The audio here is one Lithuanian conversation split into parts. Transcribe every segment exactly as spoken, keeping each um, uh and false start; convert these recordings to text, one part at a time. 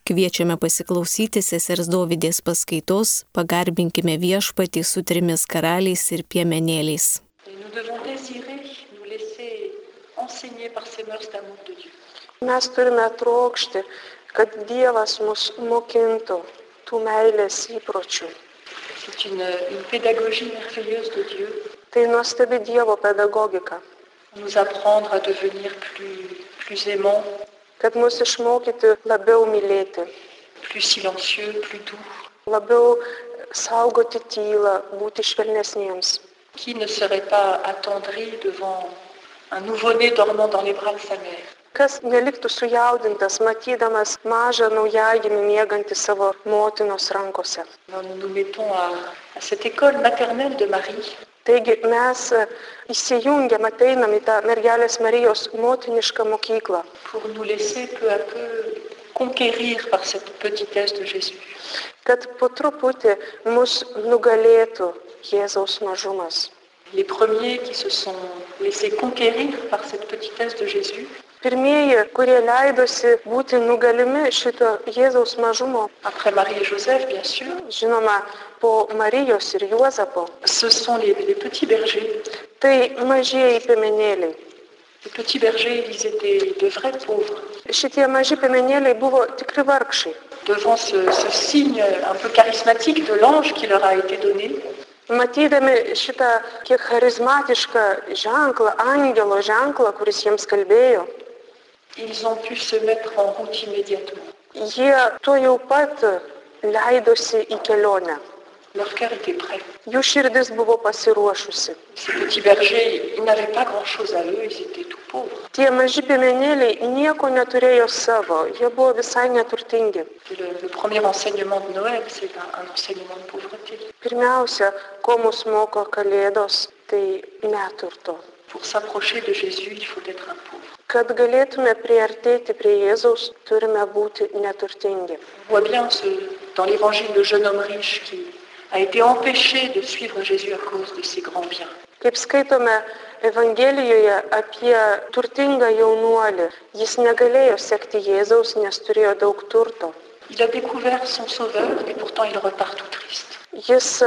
Kviečiame pasiklausyti sesers Dovydės paskaitos Pagarbinkime viešpatį su trimis karaliais ir piemenėliais. Mes turime trokšti, kad Dievas mus mokintų tų meilės įpročių. Tai nuostabi Dievo pedagogika. Nous apprendre à devenir plus, plus aimants, kad mus išmokyti labiau mylėti, plus silencieux, plus doux. Labiau saugoti tylą, būti švelnesniems. Qui ne serait pas attendri devant un nouveau-né dormant dans les bras de sa mère. Kas neliktų sujaudintas, matydamas mažą naujagimį miegantį savo motinos rankose. Nous nous mettons à, à cette école maternelle de Marie. Taigi mes įsijungiam, ateinam į tą mergelės Marijos motinišką mokyklą. Pour nous laisser peu à peu conquérir par cette petitesse de Jésus. Kad po truputį mus nugalėtų Jėzaus mažumas. Les premiers qui se sont laissés conquérir par cette petitesse de Jésus. Pirmieji, kurie leidosi būti nugalimi šito Jėzaus mažumo. Après Marie et Joseph, bien sûr. Žinoma, po Marijos ir Juozapo. Ce sont les, les petits bergers. Tai mažieji piemenėliai. Les petits bergers, ils étaient de vrais pauvres. Šitie maži piemenėliai buvo tikri vargšai. Devant ce, ce signe un peu charismatique de l'ange qui leur a été donné. Matydami šitą kiek charizmatišką ženklą, angelo ženklą, kuris jiems kalbėjo. Ils ont pu se mettre en route immédiatement. Jie tuo jau pat leidosi į kelionę. Leur cœur était prêt. Jų širdis buvo pasiruošusi. Ces petits bergers, ils n'avaient pas grand-chose à eux, ils étaient tout pauvres. Tie maži piemenėliai nieko neturėjo savo, jie buvo visai neturtingi. Le, le premier enseignement de Noël, c'est un, un enseignement de pauvreté. Pirmiausia, ko mus moko Kalėdos, tai neturto. Pour s'approcher de Jésus, il faut être un pauvre. Kad galėtume priartėti prie Jėzaus, turime būti neturtingi. On voit bien ce, dans l'évangile le jeune homme riche qui a été empêché de suivre Jésus à cause de ses grands biens. Kaip skaitome Evangelijoje apie turtingą jaunuolį, jis negalėjo sekti Jėzaus, nes turėjo daug turto. Il a découvert son sauveur et pourtant il repart tout triste. Jis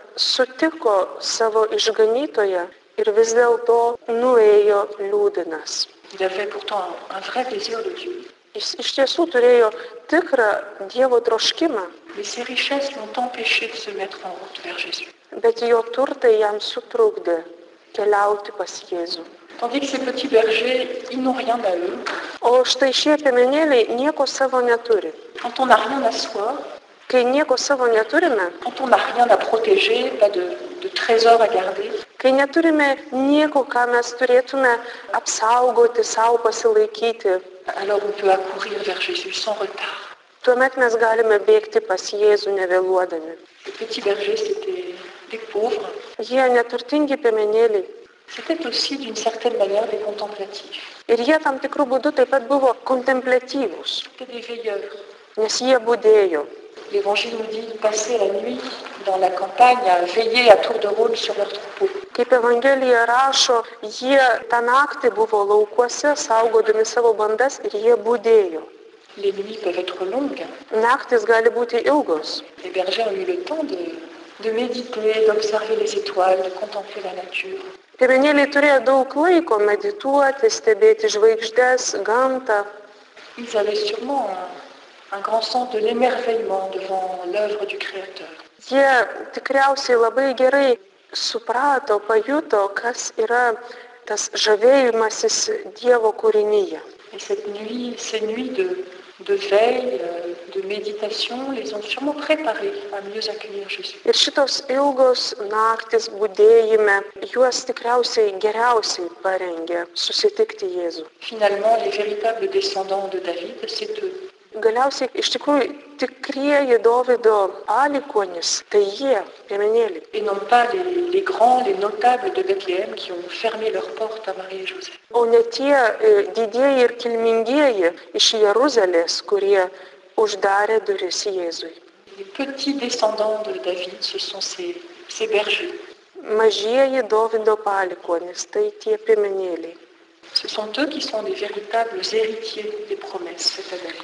sutiko savo išganytoją ir vis dėlto nuėjo liūdinas. Il avait pourtant un, un vrai désir de Dieu. Jis iš tiesų turėjo tikrą Dievo troškimą. Mais ses richesses l'ont empêché de se mettre en route vers Jésus. Bet jo turtai jam sutrukdė keliauti pas Jėzų. Tandis que ces petits bergers, ils n'ont rien à eux. O štai šie piemenėliai nieko savo neturi. Quand on n'a rien à soi, kai nieko savo neturime, quand on n'a rien à protéger, pas de, de trésor à garder, kai neturime nieko, ką mes turėtume apsaugoti, savo pasilaikyti, alors on peut accourir vers Jésus sans retard. Tuomet mes galime bėgti pas Jėzų nevėluodami. Les petits bergers, c'était des pauvres. Jie neturtingi piemenėliai. C'était aussi d'une certaine manière des contemplatifs. Ir jie tam tikrų būdų taip pat buvo kontemplatyvūs. C'était des veilleurs. Nes jie budėjo. L'Évangile nous dit de passer la nuit dans la campagne à veiller à tour de rôle sur leurs troupeaux. Kaip Evangelija rašo, jie tą naktį buvo laukuose, saugodami savo bandas ir jie budėjo. Les nuits peuvent être longues. Naktis gali būti ilgos. Les bergers ont eu le temps de, de méditer, d'observer les étoiles, de contempler la nature. Piemenėliai turėjo daug laiko medituoti, stebėti žvaigždes, gamtą. Ils avaient sûrement un, un grand sens de l'émerveillement devant l'œuvre du Créateur. Jie tikriausiai labai gerai suprato, pajuto, kas yra tas žavėjimasis Dievo kūrinyje. Et cette nuit, ces nuits de, de veille, de méditation, les ont sûrement préparés à mieux accueillir Jésus. Ir šitos ilgos naktis budėjime, juos tikriausiai geriausiai parengė susitikti Jėzų. Finalement, les véritables descendants de David, c'est eux. Galiausiai, iš tikrųjų, tikrieji Dovydo palikuonys, tai jie, piemenėliai. Et non pas les, les grands, les notables de Bethléem qui ont fermé leurs portes à Marie et Joseph. O ne tie didieji ir kilmingieji iš Jeruzalės, kurie uždarė duris Jėzui. Les petits descendants de David, ce sont ces, ces bergers. Mažieji Dovydo palikuonys, tai tie piemenėliai. Ce sont eux qui sont les véritables héritiers des promesses faites à David.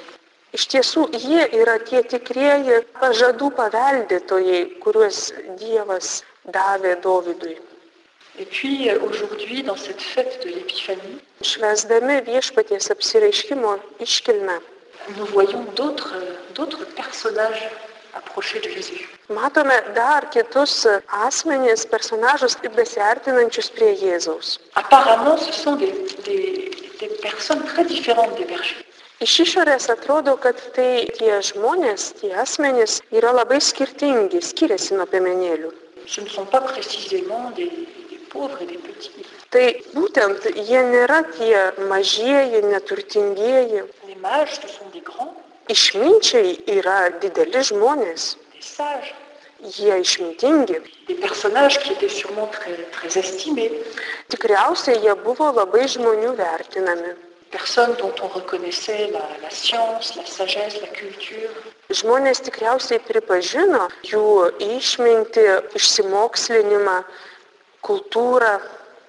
Iš tiesų, jie yra tie tikrieji pažadų paveldėtojai, kuriuos Dievas davė Dovydui. Et puis aujourd'hui, dans cette fête de l'Épiphanie, Švęsdami Viešpaties apsireiškimo iškilmę, nous voyons d'autres, d'autres personnages approcher de Jésus. matome dar kitus asmenys, personažus besiartinančius prie Jėzaus. Apparemment, ce sont des, des, des personnes très différentes des bergers. Iš išorės atrodo, kad tai tie žmonės, tie asmenys yra labai skirtingi, skiriasi nuo piemenėlių. Ce ne sont pas précisément des, des pauvres et des petits. Tai būtent jie nėra tie mažieji, neturtingieji. Les mages, ce sont des grands, Išminčiai yra dideli žmonės, des sages, jie išmintingi. des personnages qui étaient sûrement très, très estimés, Tikriausiai jie buvo labai žmonių vertinami. personnes dont on reconnaissait la, la science, la sagesse, la culture. Žmonės tikriausiai pripažino jų išmintį, išsimokslinimą, kultūrą.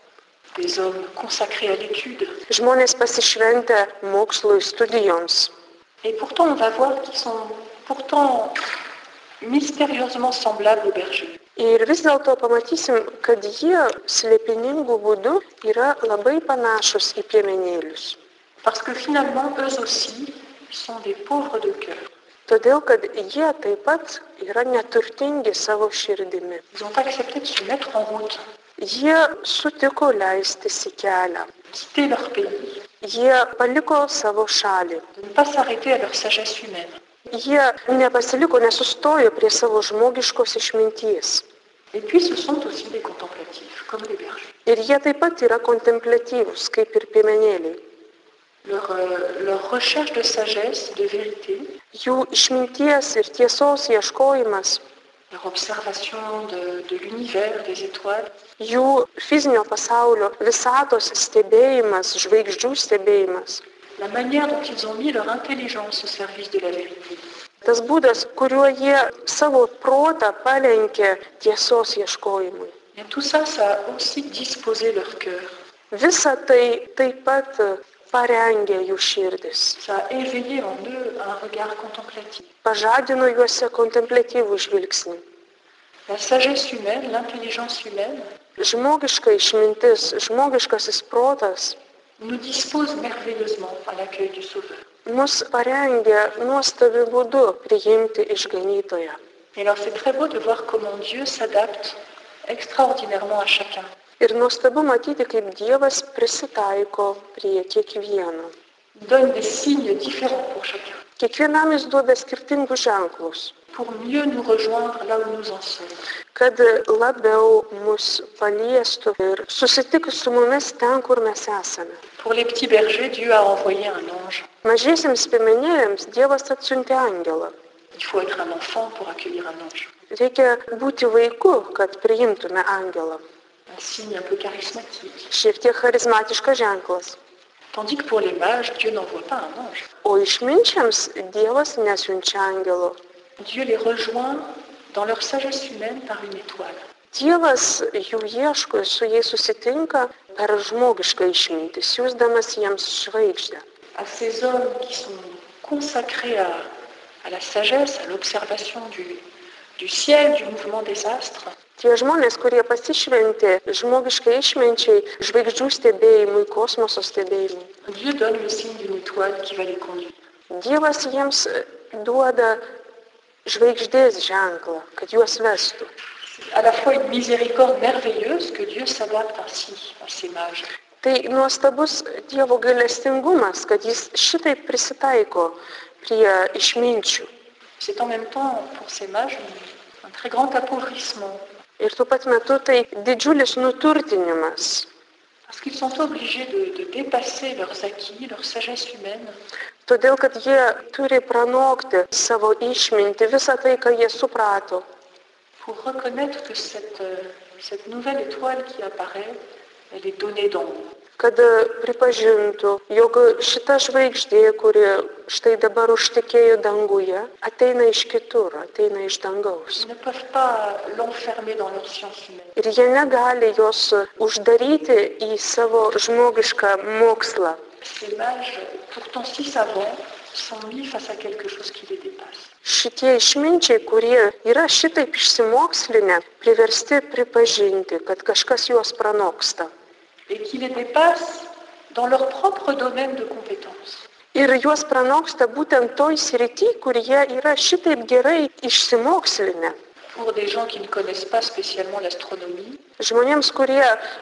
Des hommes consacrés à l'étude. Žmonės pasišventę mokslui, studijoms. Et pourtant, on va voir qu'ils sont pourtant mystérieusement semblables aux bergers. Ir vis dėlto pamatysim, kad jie slėpiningų būdų yra labai panašus į piemenėlius. Parce que finalement, eux aussi sont des pauvres de cœur. Todėl, kad jie taip pat yra neturtingi savo širdimi. Ils ont accepté de se mettre en route, Jie sutiko leistis į kelią. quitter leur pays, Jie paliko savo šalį. de ne pas s'arrêter à leur sagesse humaine. Jie nepasiliko, nesustojo prie savo žmogiškos išminties. Et puis, ce sont aussi des contemplatifs, comme les bergers. Ir jie taip pat yra kontempliatyvūs, kaip ir piemenėliai. Leur, euh, leur recherche de sagesse, de vérité, Jų išminties ir tiesos ieškojimas, leur observation de, de l'univers, des étoiles, jų fizinio pasaulio visatos stebėjimas, žvaigždžių stebėjimas. la manière dont ils ont mis leur intelligence au service de la vérité. Tas būdas, kuriuo jie savo protą palenkė tiesos ieškojimui. Et tout ça, ça a aussi disposé leur cœur. Visa tai taip pat parengė jų širdis. Ça a éveillé en eux un regard contemplatif. Pažadino juose kontempliatyvų žvilgsnį. La sagesse humaine, l'intelligence humaine, Žmogiška išmintis, žmogiškasis protas nous dispose merveilleusement à l'accueil du Sauveur. mus parengia nuostabiu būdu priimti išganytoją. Et alors c'est très beau de voir comment Dieu s'adapte extraordinairement à chacun. Ir nuostabu matyti, kaip Dievas prisitaiko prie kiekvieno. Il donne des signes différents pour chacun, Kiekvienam jis duoda skirtingus ženklus, pour mieux nous rejoindre là où nous en sommes. kad labiau mus paliestų ir susitiktų su mumis ten, kur mes esame. Pour les petits bergers, Dieu a envoyé un ange. Mažiesiems piemenėliams Dievas atsiuntė angelą. Il faut être un enfant pour accueillir un ange. Reikia būti vaiku, kad priimtume angelą. Un signe un peu charismatique. Šiek tiek charizmatiškas ženklas. Tandis que pour les mages, Dieu n'envoie pas un ange. O išminčiams Dievas nesiunčia angelo. Dieu les rejoint dans leur sagesse humaine par une étoile. Dievas jų ieško ir su jais susitinka per žmogišką išmintį, siųsdamas jiems žvaigždę. À ces hommes qui sont consacrés à, à la sagesse, à l'observation du, du ciel, du mouvement des astres, Tie žmonės, kurie pasišventė žmogiškai išminčiai, žvaigždžių stebėjimui, kosmoso stebėjimui. Dieu donne le signe d'une étoile qui va les conduire. Dievas jiems duoda žvaigždės ženklą, kad juos vestų. C'est à la fois une miséricorde merveilleuse que Dieu s'adapte ainsi à ces mages. Tai nuostabus Dievo gailestingumas, kad jis šitaip prisitaiko prie išminčių. C'est en même temps pour ces mages un très grand appauvrissement, Ir tuo pat metu tai didžiulis nuturtinimas, parce qu'ils sont obligés de, de dépasser leurs acquis, leur sagesse humaine, todėl kad jie turi pranokti savo išmintį, visą tai, ką jie suprato, pour reconnaître que cette, euh, cette nouvelle étoile qui apparaît, elle est donnée d'en haut. kad pripažintų, jog šita žvaigždė, kuri štai dabar užtekėjo danguje, ateina iš kitur, ateina iš dangaus. Ils ne peuvent pas l'enfermer dans leur science humaine. Ir jie negali jos uždaryti į savo žmogišką mokslą. Ces mages, pourtant si savants, sont mis face à quelque chose qui les dépasse. Šitie išminčiai, kurie yra šitaip išsimokslinę, priversti pripažinti, kad kažkas juos pranoksta. Et qui les dépasse dans leur propre domaine de compétences. Ir juos pranoksta būtent toj srity, kur jie yra šitaip gerai išsimokslinę. Pour des gens qui ne connaissent pas spécialement l'astronomie, Žmonėms, kurie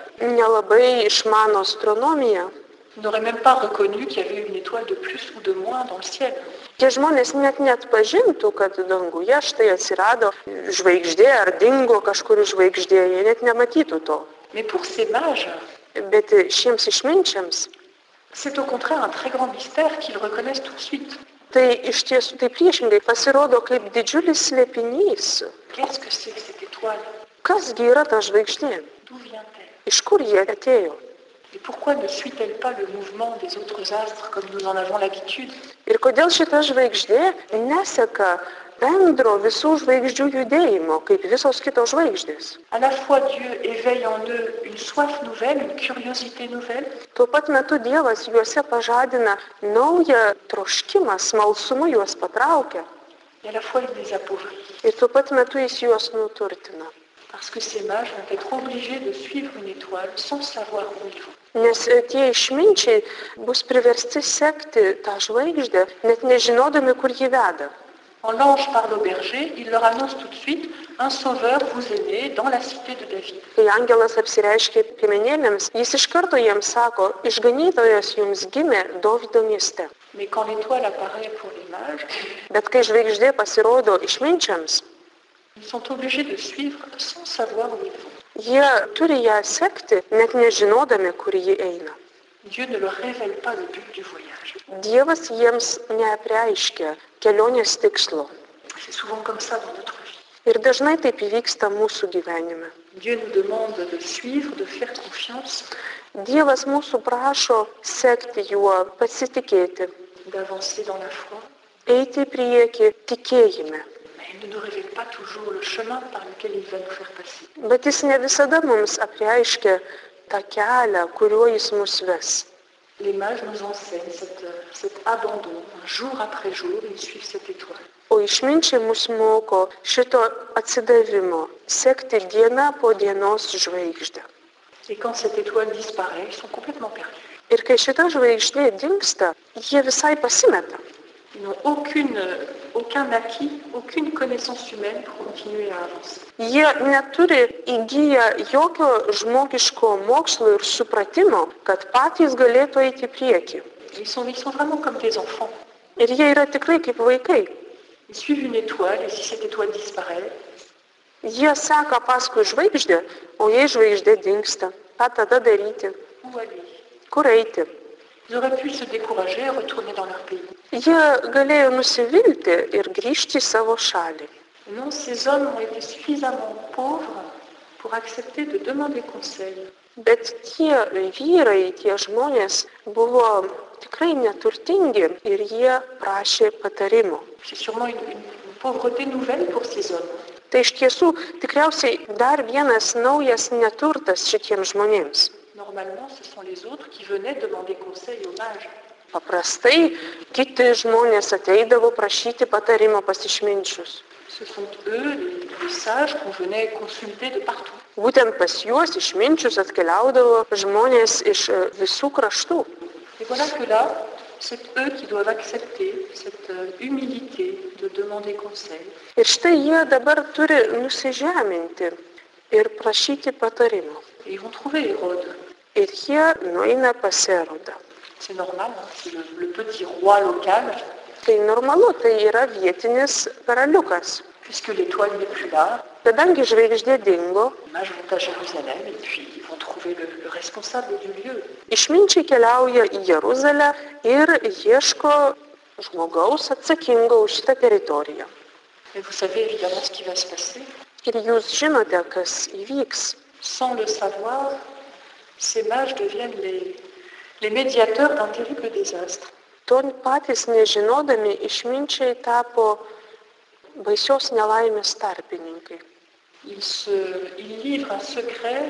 nelabai išmano astronomiją, n'auraient même pas reconnu qu'il y avait une étoile de plus ou de moins dans le ciel. tie žmonės net neatpažintų, kad danguje štai atsirado žvaigždė ar dingo kažkuri žvaigždė, jie net nematytų to. Mais pour ces mages, Bet šiems išminčiams c'est au contraire un très grand mystère qu'ils reconnaissent tout de suite. tai iš tiesų tai priešingai pasirodo kaip didžiulis slėpinys. Qu'est-ce que c'est que cette étoile? Kasgi yra ta žvaigždė? D'où vient-elle? Iš kur jie atėjo? Et pourquoi ne suit-elle pas le mouvement des autres astres comme nous en avons l'habitude? Ir kodėl šita žvaigždė neseka bendro visų žvaigždžių judėjimo, kaip visos kitos žvaigždės? À la fois Dieu éveille en eux une soif nouvelle, une curiosité nouvelle, Tuo pat metu Dievas juose pažadina naują troškimą, smalsumu juos patraukia. et à la fois il les appauvrit. Ir tuo pat metu jis juos nuturtina. Parce que ces mages vont être obligés de suivre une étoile sans savoir où ils vont. Nes tie išminčiai bus priversti sekti tą žvaigždę, net nežinodami, kur jį veda. Quand l'ange parle au berger, il leur annonce tout de suite un sauveur vous est né dans la cité de David. Kai angelas apsireiškė piemenėlėms, jis iš karto jiems sako, išganytojas jums gimė Dovydo mieste. Mais quand l'étoile apparaît pour les mages, Bet kai žvaigždė pasirodo išminčiams, ils sont obligés de suivre sans savoir où ils vont. jie turi ją sekti, net nežinodami, kur ji eina. Dieu ne leur révèle pas le but du voyage. Dievas jiems neapreiškia kelionės tikslo. C'est souvent comme ça dans notre vie. Ir dažnai taip įvyksta mūsų gyvenime. Dieu nous demande de suivre, de faire confiance, Dievas mūsų prašo sekti juo, pasitikėti, d'avancer dans la foi, eiti į priekį tikėjime. mais il ne nous révèle pas toujours le chemin par lequel il va nous faire passer. Bet jis ne visada mums apreiškia tą kelią, kuriuo jis mus ves. Les mages nous enseignent cet, cet abandon. Jour après jour, ils suivent cette étoile. O išminčiai mus moko šito atsidavimo, sekti dieną po dienos žvaigždę. Et quand cette étoile disparaît, ils sont complètement perdus. Ir kai šita žvaigždė dingsta, jie visai pasimeta. Ils n'ont aucune, aucun acquis, aucune connaissance humaine pour continuer à avancer. Jie neturi įgyję jokio žmogiško mokslo ir supratimo, kad patys galėtų eiti į priekį. Ils sont, ils sont vraiment comme des enfants. Ir jie yra tikrai kaip vaikai. Ils suivent une étoile et si cette étoile disparaît, Jie seka paskui žvaigždę, o jei žvaigždė dingsta, ką tada daryti, où aller? kur eiti. Ils auraient pu se décourager et retourner dans leur pays. Jie galėjo nusivilti ir grįžti į savo šalį. Non, ces hommes ont été suffisamment pauvres pour accepter de demander conseil. Bet tie vyrai, tie žmonės buvo tikrai neturtingi ir jie prašė patarimo. C'est sûrement une, une, une pauvreté nouvelle pour ces hommes. Tai iš tiesų tikriausiai dar vienas naujas neturtas šitiems žmonėms. Normalement, ce sont les autres qui venaient demander conseil aux mages. Paprastai kiti žmonės ateidavo prašyti patarimo pas išminčius. Ce sont eux, les, les sages, qu'on venait consulter de partout. Būtent pas juos išminčius atkeliaudavo žmonės iš e, visų kraštų. Et voilà que là, c'est eux qui doivent accepter cette euh, humilité de demander conseil. Ir štai jie dabar turi nusižeminti ir prašyti patarimo. Et ils vont trouver Hérode. Ir jie nueina pas Erodą. C'est normal, hein, c'est le, le petit roi local, Tai normalu, tai yra vietinis karaliukas. puisque l'étoile n'est plus là. Kadangi žvaigždė dingo, Les mages vont à Jérusalem et puis ils vont trouver le, le responsable du lieu. išminčiai keliauja į Jeruzalę ir ieško žmogaus atsakingo už šitą teritoriją. Et vous savez évidemment ce qui va se passer. Ir jūs žinote, kas įvyks. Sans le savoir, ces mages deviennent les, les médiateurs d'un terrible désastre. To patys nežinodami išminčiai tapo baisios nelaimės tarpininkai. Ils, se, ils livrent un secret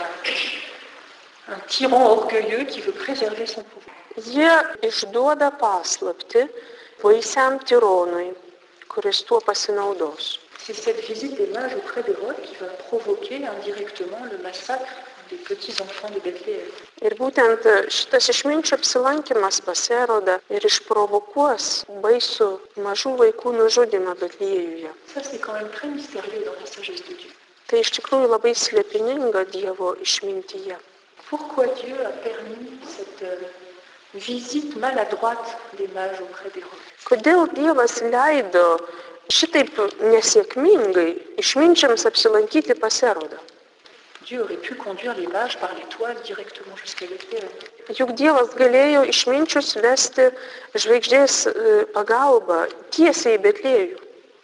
à un tyran orgueilleux qui veut préserver son pouvoir. Jie išduoda paslaptį baisiam tironui, kuris tuo pasinaudos. C'est cette visite des mages auprès d'Hérode qui va provoquer indirectement le massacre des petits-enfants de Bethléem. Ir būtent šitas išminčių apsilankimas pas Erodą ir išprovokuos baisų mažų vaikų nužudymą Betliejuje. Ça, c'est quand même très mystérieux dans la sagesse de Dieu. Tai iš tikrųjų labai slėpininga Dievo išmintyje. Pourquoi Dieu a permis cette euh, visite maladroite des mages auprès d'Hérode? Kodėl Dievas leido šitaip nesėkmingai išminčiams apsilankyti pas Erodą? Dieu aurait pu conduire les mages par l'étoile directement jusqu'à Bethléem. Juk Dievas galėjo išminčius vesti žvaigždės pagalbą tiesiai į Betliejų.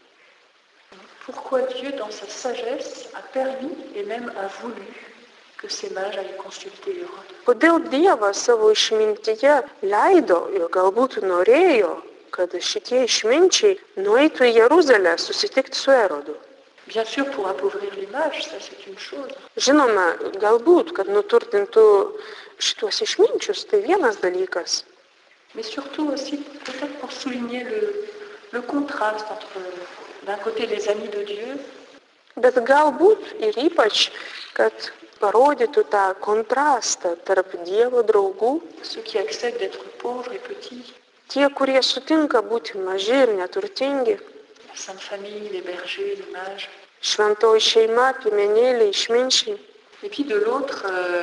Pourquoi Dieu, dans sa sagesse, a permis et même a voulu que ces mages aillent consulter Hérode? Kodėl Dievas savo išmintyje leido ir galbūt norėjo, kad šitie išminčiai nueitų į Jeruzalę susitikti su Erodu? Bien sûr, pour appauvrir les mages, ça c'est une chose. Žinoma, galbūt, kad nuturtintų šitos išminčius, tai vienas dalykas. Mais surtout aussi, peut-être pour souligner le, le contraste entre, d'un côté, les amis de Dieu, Bet galbūt ir ypač, kad parodytų tą kontrastą tarp Dievo draugų, ceux qui acceptent d'être pauvres et petits, tie, kurie sutinka būti maži ir neturtingi, la Sainte Famille, les bergers, les mages, šventoji šeima, piemenėliai, išminčiai. et puis de l'autre, euh,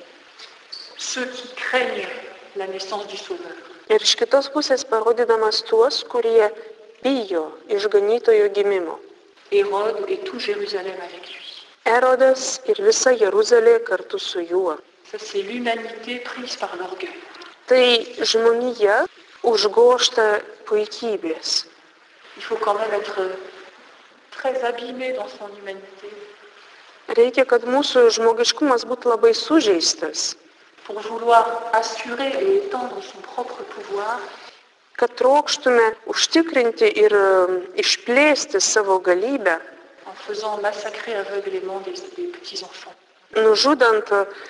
ceux qui craignent la naissance du Sauveur. Ir iš kitos pusės parodydamas tuos, kurie bijo išganytojo gimimo. Hérode et tout Jérusalem avec lui. Erodas ir visa Jeruzalė kartu su juo. Ça, c'est l'humanité prise par l'orgueil. Tai žmonija užgožta puikybės. Il faut quand même être très abîmé dans son humanité Reikia, kad mūsų žmogiškumas būtų labai sužeistas, pour vouloir assurer et étendre son propre pouvoir kad trokštume užtikrinti ir išplėsti savo galybę, en faisant massacrer aveuglément des, des petits-enfants. nužudant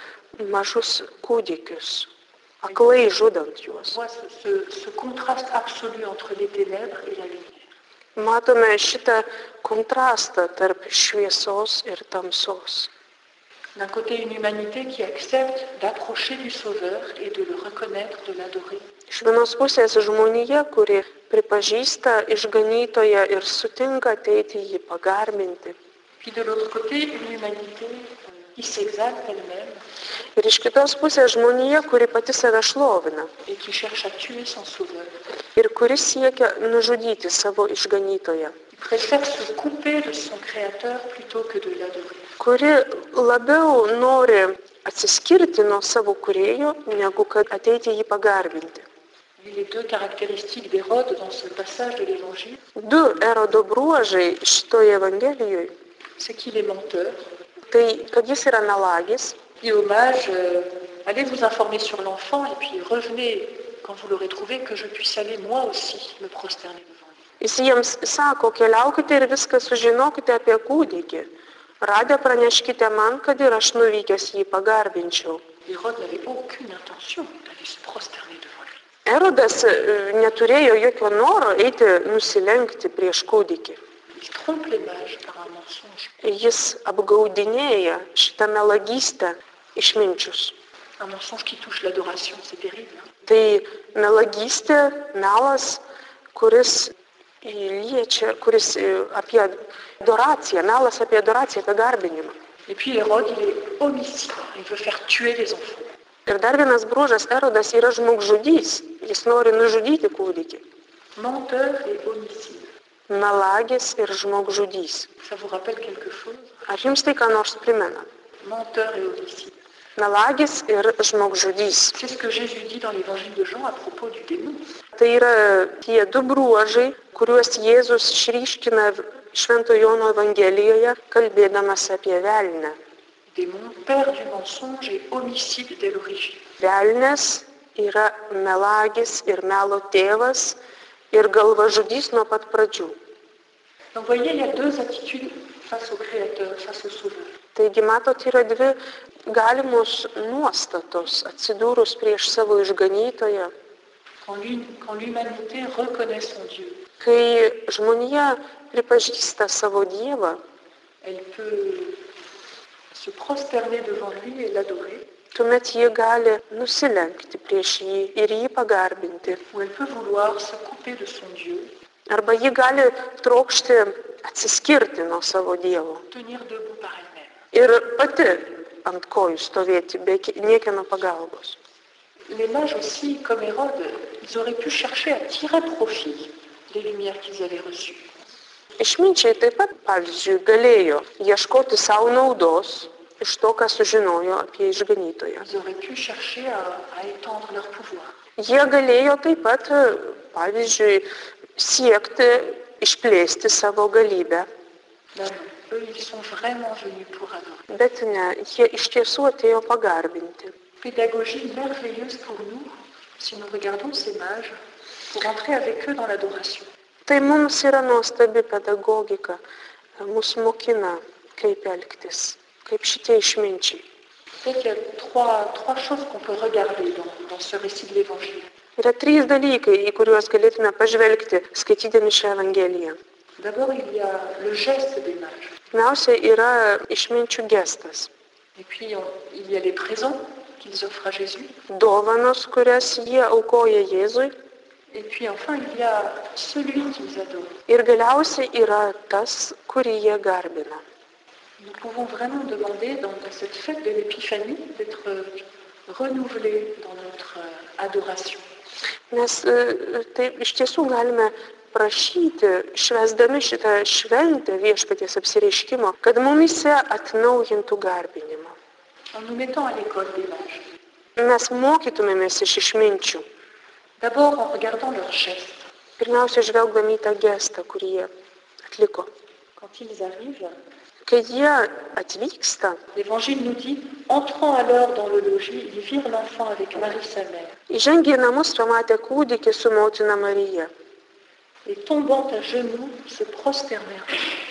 mažus kūdikius, aklai žudant On juos. voit ce, ce, ce contraste absolu entre les ténèbres et la lumière. Matome šitą kontrastą tarp šviesos ir tamsos. D'un côté, une humanité qui accepte d'approcher du Sauveur et de le reconnaître, de l'adorer. Iš vienos pusės žmonija, kuri pripažįsta išganytoją ir sutinka ateiti jį pagarbinti. Puis de l'autre côté, une humanité qui s'exalte elle-même Ir iš kitos pusės žmonija, kuri pati save šlovina et qui cherche à tuer son Sauveur. ir kuri siekia nužudyti savo išganytoją, Il préfère se couper de son Créateur plutôt que de l'adorer. kuri labiau nori atsiskirti nuo savo kūrėjo, negu kad ateiti jį pagarbinti. Les deux caractéristiques d'Hérode dans ce passage de l'Évangile, Du Erodo bruožai šitoje Evangelijoje, c'est qu'il est menteur. tai kad jis yra melagis, Et aux mages, euh, allez vous informer sur l'enfant et puis revenez quand vous l'aurez trouvé, que je puisse aller moi aussi me prosterner devant lui. jis jiems sako, keliaukite ir viską sužinokite apie kūdikį. Radę praneškite man, kad ir aš nuvykęs jį pagarbinčiau. Hérode n'avait aucune intention d'aller se prosterner devant lui. Erodas e, neturėjo jokio noro eiti nusilenkti prieš kūdikį. Il trompe les mages par un mensonge. Jis apgaudinėja šitą melagystę išminčius. Un mensonge qui touche l'adoration, c'est terrible. Hein. Tai melagystė, melas, kuris liečia, kuris e, apie adoraciją, melas apie adoraciją, apie garbinimą. Et puis Hérode, il est homicide. Il veut faire tuer les enfants. Ir dar vienas bruožas, Erodas yra žmogžudys. Jis nori nužudyti kūdikį. Menteur et homicide. Melagis ir žmogžudys. Ça vous rappelle quelque chose? Ar jums tai ką nors primena? Menteur et homicide. Melagis ir žmogžudys. C'est ce que Jésus dit dans l'évangile de Jean à propos du démon. Tai yra tie du bruožai, kuriuos Jėzus išryškina Švento Jono Evangelijoje, kalbėdamas apie velnę. Démon, père du mensonge et homicide dès l'origine. Velnės yra melagis ir melo tėvas ir galvažudys nuo pat pradžių. Donc vous voyez, il y a deux attitudes face au Créateur, face au Sauveur. Taigi, matot, yra dvi galimos nuostatos atsidūrus prieš savo išganytoją. Quand l'hum- quand l'humanité reconnaît son Dieu, Kai žmonija pripažįsta savo Dievą, elle peut se prosterner devant lui et l'adorer, tuomet ji gali nusilenkti prieš jį ir jį pagarbinti. ou elle peut vouloir se couper de son Dieu, Arba ji gali trokšti atsiskirti nuo savo Dievo tenir debout par elle-même. ir pati ant kojų stovėti be ki- niekieno pagalbos. Les mages aussi, comme Hérode, ils auraient pu chercher à tirer profit des lumières qu'ils avaient reçues. Išminčiai taip pat, pavyzdžiui, galėjo ieškoti savo naudos iš to, ką sužinojo apie išganytoją. Ils auraient pu chercher à, à étendre leur pouvoir. Jie galėjo taip pat, pavyzdžiui, siekti išplėsti savo galybę. Là, non. Eux, ils sont vraiment venus pour adorer. Bet ne, jie iš tiesų atėjo pagarbinti. Pédagogie merveilleuse pour nous, si nous regardons ces mages, pour entrer avec eux dans l'adoration. Tai mums yra nuostabi pedagogika, mus mokina, kaip elgtis, kaip šitie išminčiai. Peut-être qu'il y a trois, trois choses qu'on peut regarder dans, dans ce récit de l'Évangile. Yra trys dalykai, į kuriuos galėtume pažvelgti, skaitydami šią Evangeliją. D'abord, il y a le geste des mages. Pirmiausia yra išminčių gestas. Et puis, on- il y a les présents qu'ils offrent à Jésus. Dovanos, kurias jie aukoja Jėzui. Et puis, enfin, il y a celui qu'ils adorent. Ir galiausiai yra tas, kurį jie garbina. Nous pouvons vraiment demander dans cette fête de l'Épiphanie d'être euh, renouvelés dans notre euh, adoration. Nes e, tai iš tiesų galime prašyti, švęsdami šitą šventę viešpaties apsireiškimo, kad mumise atnaujintų garbinimą. En nous mettant à l'école des mages. Mes mokytumėmės iš išminčių. D'abord en regardant leurs gestes. Pirmiausia, žvelgdami į tą gestą, kurį jie atliko. Quand ils arrivent, Kai jie atvyksta, l'Évangile nous dit, entrant alors dans le logis, ils virent l'enfant avec Marie sa mère. įžengė į namus, pamatė kūdikį su motina Marija. Et tombant à genoux, se prosternèrent.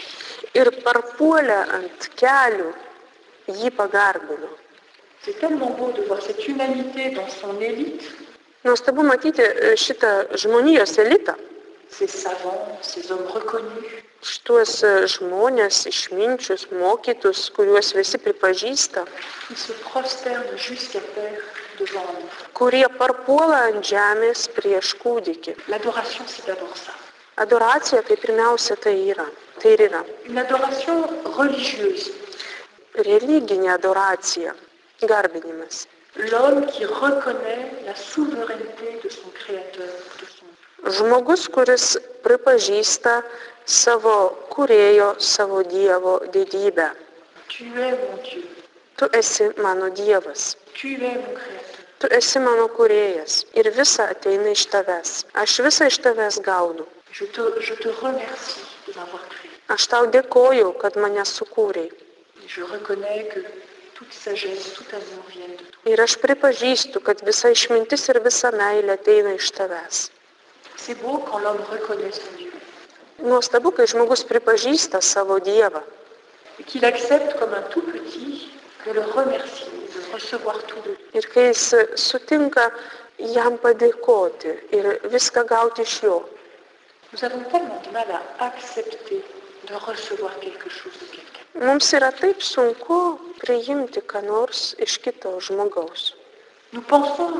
Ir parpuolę ant kelių jį pagarbino. C'est tellement beau de voir cette humanité dans son élite, Nuostabu matyti e, šitą žmonijos elitą, ces savants, ces hommes reconnus, šituos e, žmonės, išminčius, mokytus, kuriuos visi pripažįsta, qui se prosternent jusqu'à terre devant un enfant. kurie parpuola ant žemės prieš kūdikį. L'adoration, c'est d'abord ça. Adoracija tai pirmiausia tai yra. Tai ir yra. Une adoration religieuse. Religinė adoracija, garbinimas. L'homme qui reconnaît la souveraineté de son Créateur, de son... Žmogus, kuris pripažįsta savo kūrėjo, savo Dievo didybę. Tu es mon Dieu, Tu esi mano Dievas, tu es mon Créateur. tu esi mano kūrėjas ir visa ateina iš tavęs. Aš visą iš tavęs gaunu. Je te, je te remercie de m'avoir créé. Aš tau dėkoju, kad mane sukūrei. Et je reconnais que toute sagesse, tout amour viennent de toi. Ir aš pripažįstu, kad visa išmintis ir visa meilė ateina iš tavęs. C'est beau quand l'homme reconnaît son Dieu Nuostabu, kai žmogus pripažįsta savo Dievą et qu'il accepte comme un tout petit de le remercier, de recevoir tout de lui. ir kai jis sutinka jam padėkoti ir viską gauti iš jo. Nous avons tellement de mal à accepter de recevoir quelque chose de quelqu'un. Mums yra taip sunku priimti ką nors iš kito žmogaus. Nous pensons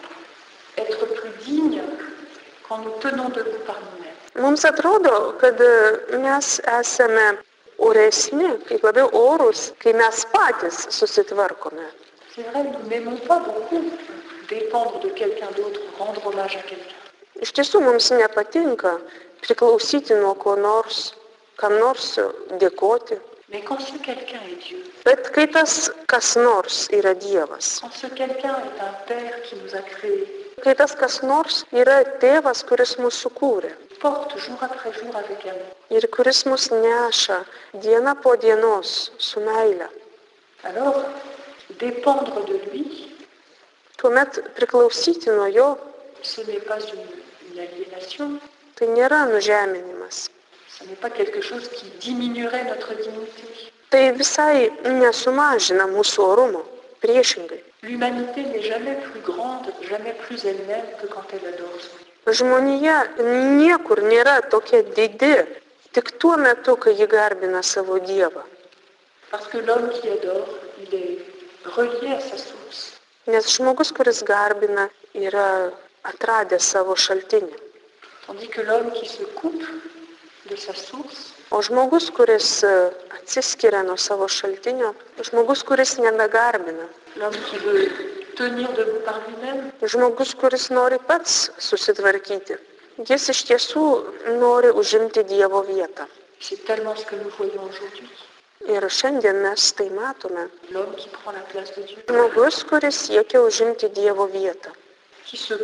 être plus dignes quand nous tenons debout par nous-mêmes. Mums atrodo, kad mes esame oresni, kaip labiau orus, kai mes patys susitvarkome. C'est vrai, nous n'aimons pas beaucoup dépendre de quelqu'un d'autre, rendre hommage à quelqu'un. Iš tiesų mums nepatinka priklausyti nuo ko nors, kam nors dėkoti. Mais quand ce quelqu'un est Dieu, Bet kai tas kas nors yra Dievas, quand ce quelqu'un est un Père qui nous a créés, kai tas kas nors yra Tėvas, kuris mus sukūrė porte jour après jour avec amour, ir kuris mus neša diena po dienos su meile, alors dépendre de lui, tuomet priklausyti nuo jo, ce n'est pas une, une aliénation, tai nėra nužeminimas. ce n'est pas quelque chose qui diminuerait notre dignité, Tai visai nesumažina mūsų orumo, priešingai. L'humanité n'est jamais plus grande, jamais plus elle-même que quand elle adore son Dieu. Žmonija niekur nėra tokia didi, tik tuo metu, kai ji garbina savo Dievą. Parce que l'homme qui adore, il est relié à sa source. Nes žmogus, kuris garbina, yra atradęs savo šaltinį. Tandis que l'homme qui se coupe de sa source, O žmogus, kuris atsiskiria nuo savo šaltinio, žmogus, kuris nebegarbina, l'homme qui veut tenir debout par lui-même, žmogus, kuris nori pats susitvarkyti, jis iš tiesų nori užimti Dievo vietą. c'est tellement ce que nous voyons aujourd'hui. Ir šiandien mes tai matome. L'homme qui prend la place de Dieu, Žmogus, kuris siekia užimti Dievo vietą, qui se,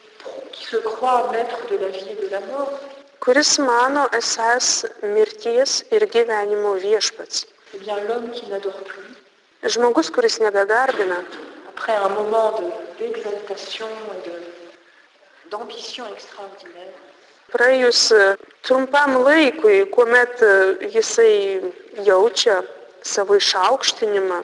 qui se croit maître de la vie et de la mort, kuris mano esąs mirties ir gyvenimo viešpats. eh bien l'homme qui n'adore plus, Žmogus, kuris nebegarbina, après un moment de, d'exaltation et de, d'ambition extraordinaire, praėjus trumpam laikui, kuomet jisai jaučia savo išaukštinimą,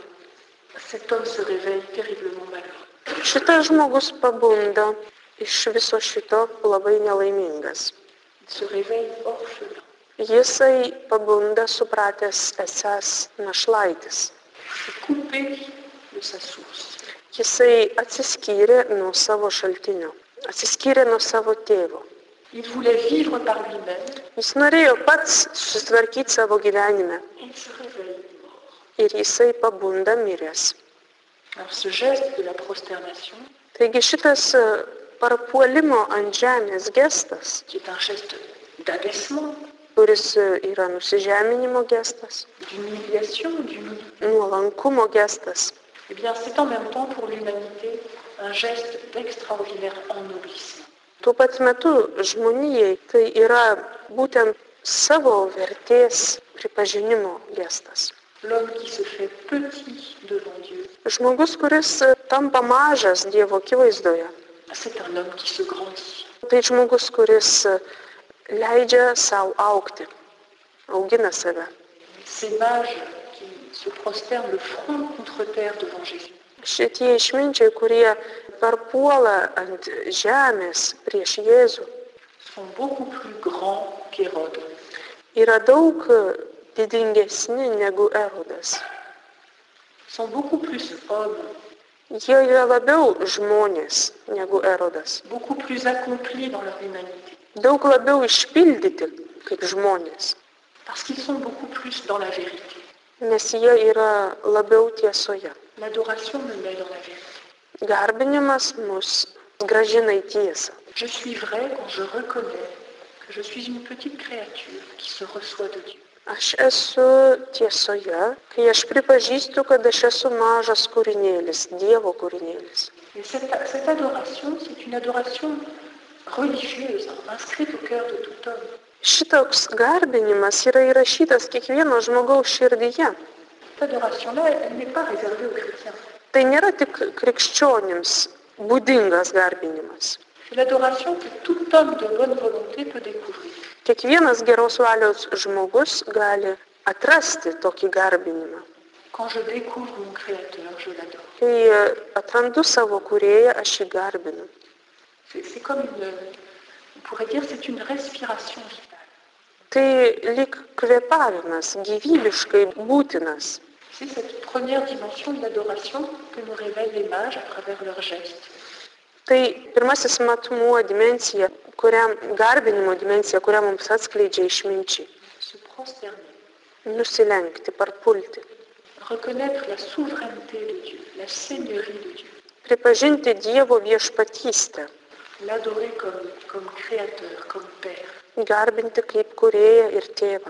cet homme se réveille terriblement malheureux. šitas žmogus pabunda iš viso šito labai nelaimingas. Il se réveille orphelin. Jisai pabunda supratęs esąs našlaitis. C'est coupé de sa source. Jisai atsiskyrė nuo savo šaltinio, atsiskyrė nuo savo tėvo. Il voulait vivre par lui-même Jis norėjo pats susitvarkyti savo gyvenime et il se réveille mort. ir jisai pabunda miręs. Alors ce geste de la prosternation, Taigi šitas parpuolimo ant žemės gestas, qui est un geste d'abaissement, kuris yra nusižeminimo gestas, d'humiliation, d'humilité, nuolankumo gestas, eh bien c'est en même temps pour l'humanité un geste d'extraordinaire ennoblissement. tuo pat metu žmonijai tai yra būtent savo vertės pripažinimo gestas. L'homme qui se fait petit devant Dieu, Žmogus, kuris tampa mažas Dievo akivaizdoje, c'est un homme qui se grandit. tai žmogus, kuris leidžia savo augti, augina save. Ces mages qui se prosternent le front contre terre devant Jésus, Šitie išminčiai, kurie parpuola ant žemės prieš Jėzų, sont beaucoup plus grands qu'Hérode. yra daug didingesni negu Erodas. Sont beaucoup plus hommes, Jie yra labiau žmonės negu Erodas. beaucoup plus accomplis dans leur humanité, Daug labiau išpildyti kaip žmonės, parce qu'ils sont beaucoup plus dans la vérité. nes jie yra labiau tiesoje. L'adoration me met dans la vérité. Garbinimas mus grąžina į tiesą. Je suis vrai quand je reconnais que je suis une petite créature qui se reçoit de Dieu. Aš esu tiesoje, kai aš pripažįstu, kad aš esu mažas kūrinėlis, Dievo kūrinėlis. Et cette, cette adoration, c'est une adoration religieuse, inscrite au cœur de tout homme. Šitoks garbinimas yra įrašytas kiekvieno žmogaus širdyje. Cette adoration-là, elle n'est pas réservée aux chrétiens. Tai nėra tik krikščionims būdingas garbinimas. C'est l'adoration que tout homme de bonne volonté peut découvrir. Kiekvienas geros valios žmogus gali atrasti tokį garbinimą. Quand je découvre mon Créateur, je l'adore. Kai atrandu savo kūrėją, aš jį garbinu. C'est, c'est comme une, on pourrait dire, c'est une respiration vitale. Tai lyg kvėpavimas, gyvybiškai būtinas. C'est cette première dimension de l'adoration que nous révèlent les mages à travers leurs gestes. Tai pirmasis matmuo, dimensija, kuriam, garbinimo dimensija, kurią mums atskleidžia išminčiai. Se prosterner, Nusilenkti, parpulti. reconnaître la souveraineté de Dieu, la seigneurie de Dieu, Pripažinti Dievo viešpatystę. l'adorer comme, comme créateur, comme père. Garbinti kaip kūrėją ir tėvą.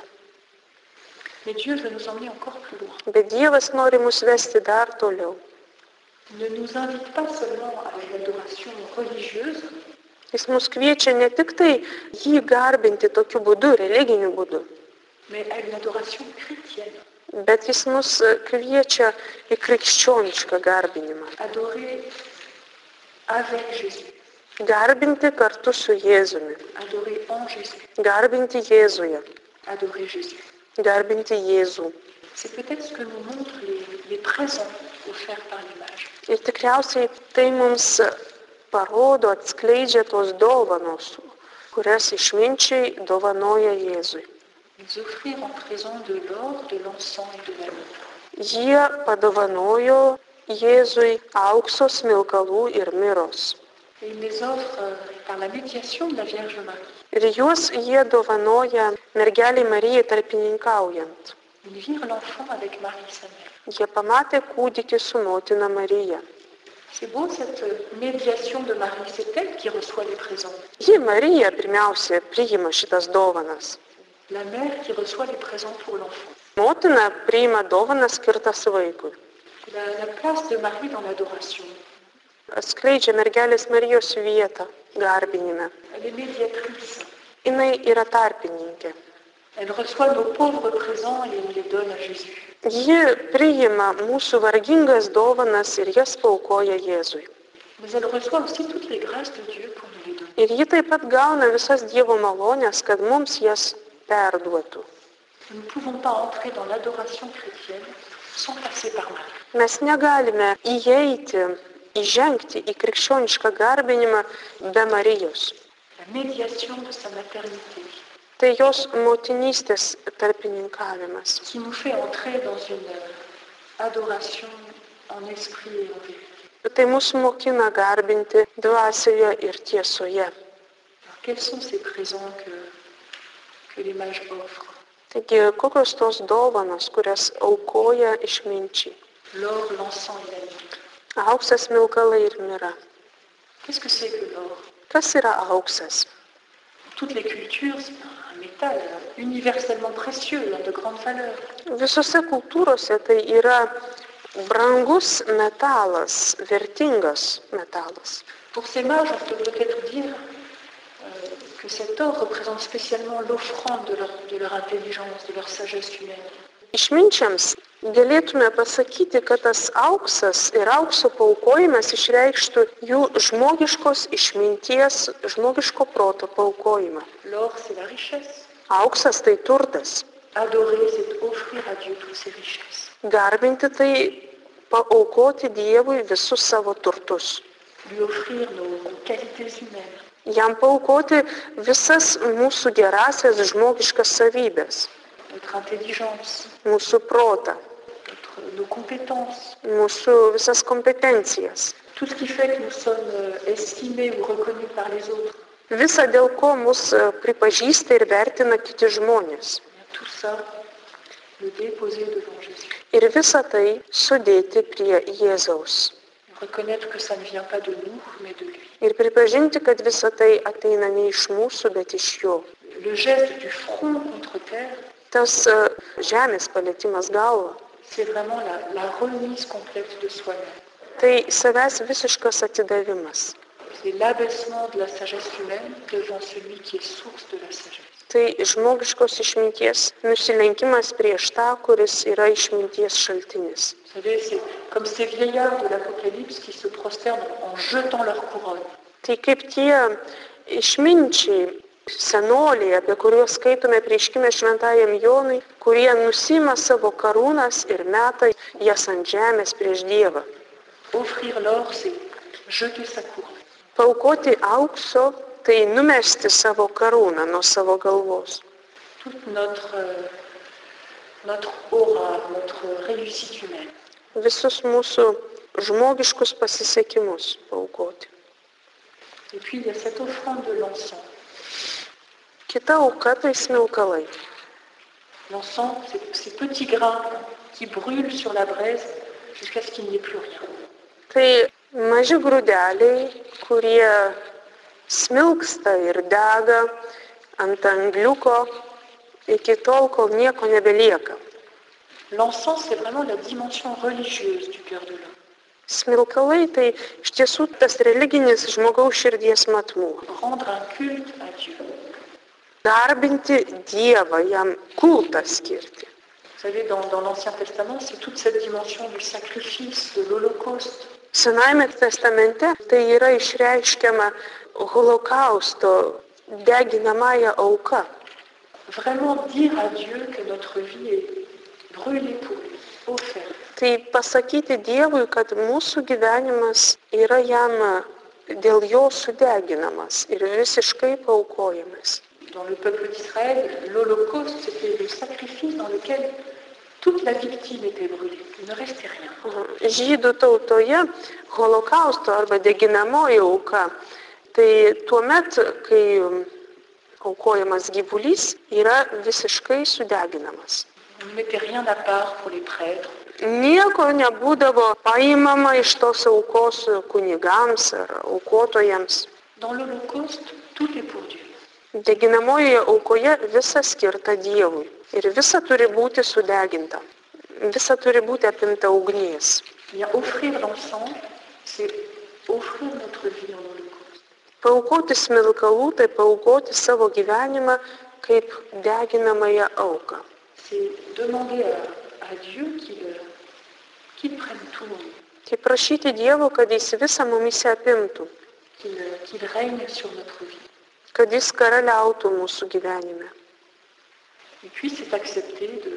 Mais Dieu veut nous emmener encore plus loin. Bet Dievas nori mus vesti dar toliau. Il ne nous invite pas seulement à l'adoration religieuse, Jis mus kviečia ne tik tai jį garbinti tokiu būdu, religiniu būdu, mais à une adoration chrétienne. bet jis mus kviečia į krikščionišką garbinimą. Adorer avec Jésus, Garbinti kartu su Jėzumi. adorer en Jésus, Garbinti Jėzuje. adorer Jésus. Garbinti Jėzų. C'est peut-être ce que nous montrent les, les présents offerts par les mages. Ir tikriausiai tai mums parodo, atskleidžia tos dovanos, kurias išminčiai dovanoja Jėzui. Ils offrirent en présent de l'or, de l'encens et de la myrrhe. Jie padovanojo Jėzui aukso, smilkalų ir miros. Et ils les offrent euh, par la médiation de la Vierge Marie. Ir juos jie dovanoja mergeliai Marijai tarpininkaujant. Ils virent l'enfant avec Marie, sa mère. Jie pamatė kūdikį su motina Marija. C'est beau cette médiation de Marie, c'est elle qui reçoit les présents. Ji Marija pirmiausia priima šitas dovanas. La mère qui reçoit les présents pour l'enfant. Motina priima dovanas skirtas vaikui. La, la place de Marie dans l'adoration. Atskleidžia mergelės Marijos vietą garbinime. Elle est médiatrice. Jinai yra tarpininkė. Elle reçoit nos pauvres présents et elle les donne à Jésus. Ji priima mūsų vargingas dovanas ir jas paaukoja Jėzui. Mais elle reçoit aussi toutes les grâces de Dieu pour nous les donner. Ir ji taip pat gauna visas Dievo malonės, kad mums jas perduotų. Nous ne pouvons pas entrer dans l'adoration chrétienne sans passer par Marie. Mes negalime įeiti, įžengti į krikščionišką garbinimą be Marijos. La médiation de sa maternité. Tai jos motinystės tarpininkavimas, Qui nous fait entrer dans une adoration en esprit et en vérité. tai mus mokina garbinti dvasioje ir tiesoje. Alors, quels sont ces présents que, que les mages offrent? Taigi, kokios tos dovanos, kurias aukoja išminčiai? L'or, l'encens et la myrrhe. Auksas, smilkalai ir mira. Qu'est-ce que c'est que l'or? Kas yra auksas? Toutes les cultures, c'est un métal universellement précieux, de grande valeur. Visose kultūrose tai yra brangus metalas, vertingas metalas. Pour ces mages, on peut peut-être dire euh, que cet or représente spécialement l'offrande de leur, de leur intelligence, de leur sagesse humaine. Išminčiams galėtume pasakyti, kad tas auksas ir aukso paaukojimas išreikštų jų žmogiškos išminties, žmogiško proto paaukojimą. L'or, c'est la richesse. Auksas tai turtas. Adorer, c'est offrir à Dieu toutes ses richesses. Garbinti tai paaukoti Dievui visus savo turtus. Lui offrir nos, nos qualités humaines. Jam paaukoti visas mūsų gerasias žmogiškas savybės, Notre intelligence, mūsų protą, notre, nos compétences, mūsų visas kompetencijas. tout ce qui fait que nous sommes euh, estimés ou reconnus par les autres. Visa, dėl ko mus pripažįsta ir vertina kiti žmonės. Tout ça, le déposer devant Jésus. Ir visą tai sudėti prie Jėzaus. Reconnaître que ça ne vient pas de nous, mais de lui. Ir pripažinti, kad visa tai ateina ne iš mūsų, bet iš jo. Le geste du front contre terre, Tas uh, žemės palietimas galva, c'est vraiment la, la remise complète de soi-même. tai savęs visiškas atidavimas. C'est l'abaissement de la sagesse humaine devant celui qui est source de la sagesse. Tai žmogiškos išminties nusilenkimas prieš tą, kuris yra išminties šaltinis. Vous savez, c'est comme ces vieillards de l'Apocalypse qui se prosternent en jetant leur couronne. Tai kaip tie išminčiai, senoliai, apie kuriuos skaitome prieškime šventajam Jonui, kurie nusima savo karūnas ir meta jas ant žemės prieš Dievą. Offrir l'or, c'est jeter sa couronne. Paaukoti aukso, tai numesti savo karūną nuo savo galvos. Toute notre, euh, notre aura, notre réussite humaine. Visus mūsų žmogiškus pasisekimus paaukoti. Et puis il y a cette offrande de l'encens. Kita auka tai smilkalai. L'encens, c'est ces petits grains qui brûlent sur la braise jusqu'à ce qu'il n'y ait plus rien. Tai maži grūdeliai, kurie smilksta ir dega ant angliuko iki tol, kol nieko nebelieka. L'encens, c'est vraiment la dimension religieuse du cœur de l'homme. Smilkalai tai iš tiesų tas religinis žmogaus širdies matmuo. Rendre un culte à Dieu. Garbinti Dievą, jam kultą skirti. Vous savez, dans, dans l'Ancien Testament, c'est toute cette dimension du sacrifice, de l'Holocauste. Senajame testamente tai yra išreiškiama holokausto deginamąją auką. Vraiment dire à Dieu que notre vie est brûlé pour lui, offert. Tai pasakyti Dievui, kad mūsų gyvenimas yra jam dėl jo sudeginamas ir visiškai paaukojamas. Dans le peuple d'Israël, l'Holocauste, c'était le sacrifice dans lequel toute la victime était brûlée. Il ne restait rien. Žydų tautoje holokausto arba deginamoji auka, tai tuomet, kai aukojamas gyvulys, yra visiškai sudeginamas. On ne mettait rien à part pour les prêtres. Nieko nebūdavo paimama iš tos aukos kunigams ar aukotojams. Dans l'Holocauste, tout est pour Dieu. Deginamojoje aukoje visa skirta Dievui ir visa turi būti sudeginta. Visa turi būti apimta ugnies. Il y a offrir l'encens, c'est offrir notre vie en Holocauste. Paaukoti smilkalų, tai paaukoti savo gyvenimą kaip deginamąją auką. C'est demander à, à Dieu qu'il, qu'il prenne tout en nous, Tai prašyti Dievo, kad jis visą mumise apimtų, qu'il, qu'il règne sur notre vie. kad jis karaliautų mūsų gyvenime. Et puis c'est accepter de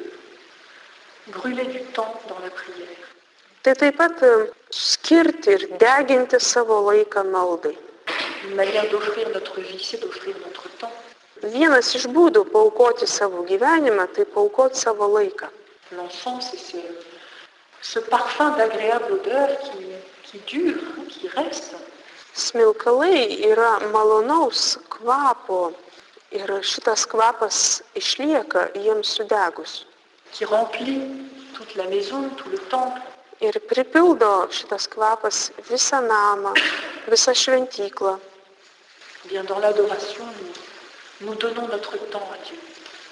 brûler du temps dans la prière. Tai taip pat skirti ir deginti savo laiką maldai. Une manière d'offrir notre vie, c'est d'offrir notre temps. Vienas iš būdų paaukoti savo gyvenimą, tai paaukoti savo laiką. L'encens, c'est ce, ce parfum d'agréable odeur qui, qui dure, qui reste. Smilkalai yra malonaus kvapo ir šitas kvapas išlieka jiems sudegus. Qui remplit toute la maison, tout le temple. Ir pripildo šitas kvapas visą namą, visą šventyklą. Bien, dans l'adoration, nous, nous donnons notre temps à Dieu.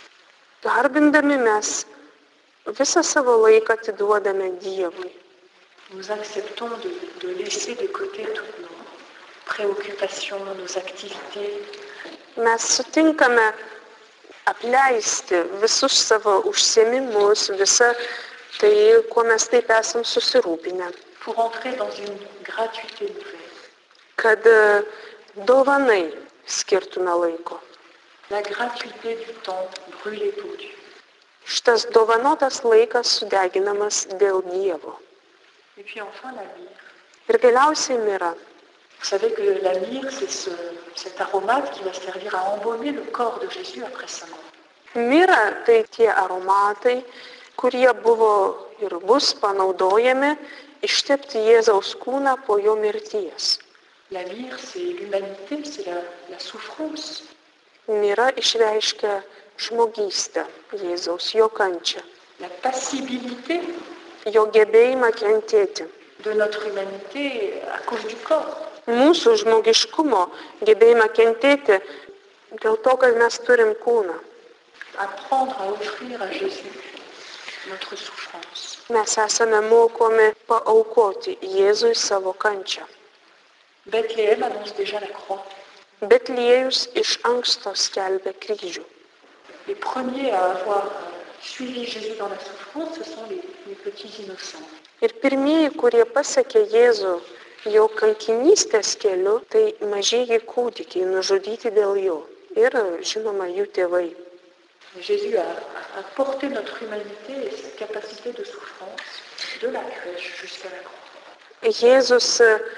Garbindami mes visą savo laiką atiduodame Dievui. Nous acceptons de, de laisser de côté toutes nos préoccupations, nos activités. Mes sutinkame apleisti visus savo užsiėmimus, visą tai, kuo mes taip esam susirūpinę. Pour entrer dans une gratuité nouvelle. Kad dovanai skirtume laiko. La gratuité du temps brûlé pour Dieu. Šitas dovanotas laikas sudeginamas dėl Dievo. Et puis enfin la myrrhe. Ir galiausiai mira. Vous savez que la myrrhe, c'est ce, cet aromate qui va servir à embaumer le corps de Jésus après sa mort. Mira tai tie aromatai, kurie buvo ir bus panaudojami ištepti Jėzaus kūną po jo mirties. La myrrhe, c'est l'humanité, c'est la, la souffrance. Mira išreiškia žmogystę Jėzaus, jo kančią, La passibilité jo gebėjimą kentėti. de notre humanité à cause du corps. Mūsų žmogiškumo gebėjimą kentėti dėl to, kad mes turim kūną. Apprendre à offrir à Jésus notre souffrance. Mes esame mokomi paaukoti Jėzui savo kančią. Bethléem annonce déjà la croix. Betliejus iš anksto skelbia kryžių. Les premiers à avoir suivi Jésus dans la souffrance, ce sont les, les petits innocents. Ir pirmieji, kurie pasiekė Jėzų jo kankinystės keliu, tai mažieji kūdikiai nužudyti dėl jo. Ir, žinoma, jų tėvai. Jésus a, a porté notre humanité et cette capacité de souffrance de la crèche jusqu'à la croix. Jėzus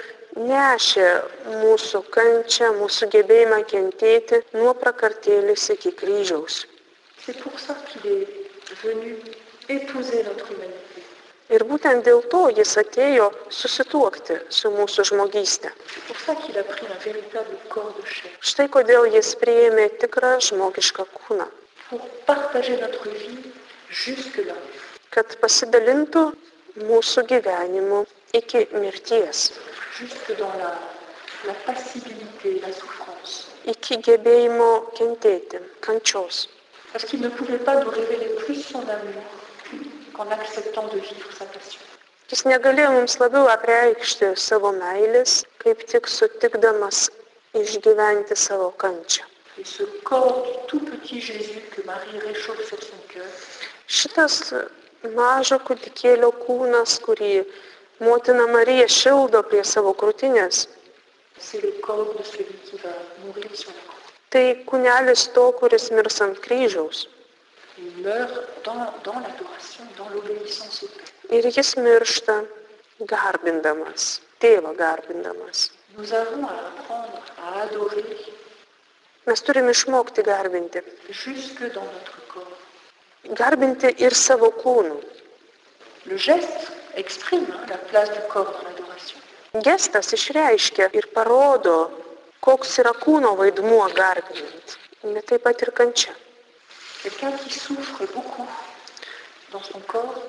nešė mūsų kančią, mūsų gebėjimą kentėti nuo prakartėlės iki kryžiaus. C'est pour ça qu'il est venu épouser notre humanité. Ir būtent dėl to jis atėjo susituokti su mūsų žmogystė. C'est pour ça qu'il a pris un véritable corps de chair. Štai kodėl jis priėmė tikrą žmogišką kūną. Pour partager notre vie jusque-là. Kad pasidalintų mūsų gyvenimu iki mirties. Jusque dans la, la passibilité, la souffrance. Iki gebėjimo kentėti, kančios. Parce qu'il ne pouvait pas nous révéler plus son amour qu'en acceptant de vivre sa passion. Jis negalėjo mums labiau apreikšti savo meilės, kaip tik sutikdamas išgyventi savo kančią. Et ce corps du tout petit Jésus que Marie réchauffe sur son cœur, Šitas mažo kūdikėlio kūnas, kurį motina Marija šildo prie savo krūtinės, c'est le corps de celui qui va mourir sur la croix. tai kūnelis to, kuris mirs ant kryžiaus. Il meurt dans, dans l'adoration, dans l'obéissance au Père. Ir jis miršta garbindamas, tėvą garbindamas. Nous avons à apprendre à adorer Mes turime išmokti garbinti. jusque dans notre corps. Garbinti ir savo kūnų. Le geste exprime hein, la place du corps dans l'adoration. Gestas išreiškia ir parodo, koks yra kūno vaidmuo garbinant. Bet taip pat ir kančia. Quelqu'un qui souffre beaucoup dans son corps,